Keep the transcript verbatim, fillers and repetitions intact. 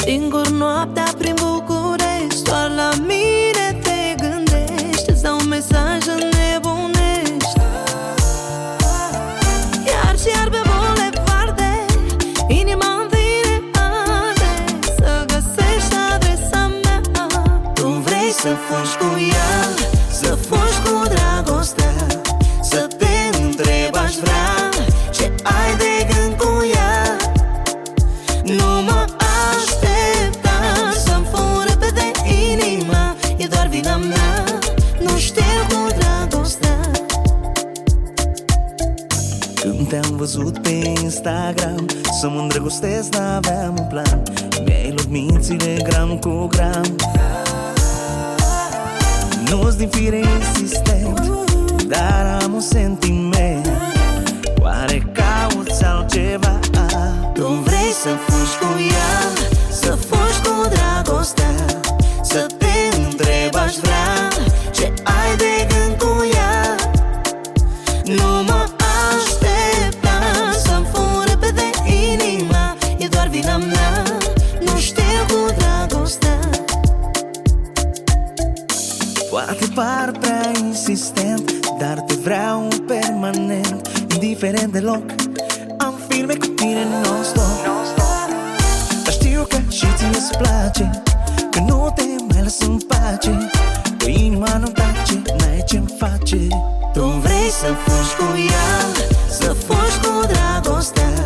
Singur noaptea prin București, doar la mine te gândești. Îți dau mesaje nebunești. Iar și iar pe bulevarde, inima-mi vine arde. Să găsești adresa mea. Tu vrei să fugi cu ea, să fugi cu dragostea, să te întreb aș vrea ce ai de gând cu ea. Nu mă aștepta să-mi furi repede inima, e doar vina mea, nu știu cu dragostea. Când te-am văzut pe Instagram, să mă îndrăgostesc, n-aveam un plan. Mi-ai luat mințile gram cu gram. Nu-s din fire insistent, dar am un sentiment. Oare cauți altceva? Tu vrei să fugi cu ea, să fugi cu dragostea, să te întreb aș vrea ce ai de gând cu ea. Nu mă aștepta să-mi furi repede inima, e doar vina mea, nu știu cu dragostea. Poate par prea insistent, dar te vreau permanent, indiferent de loc. Am filme cu tine non-stop. Dar știu că și ție-ți place, că nu te mai las în pace, că inima nu tace, n-ai ce-mi face. Tu vrei să fugi cu ea, să fugi cu dragostea,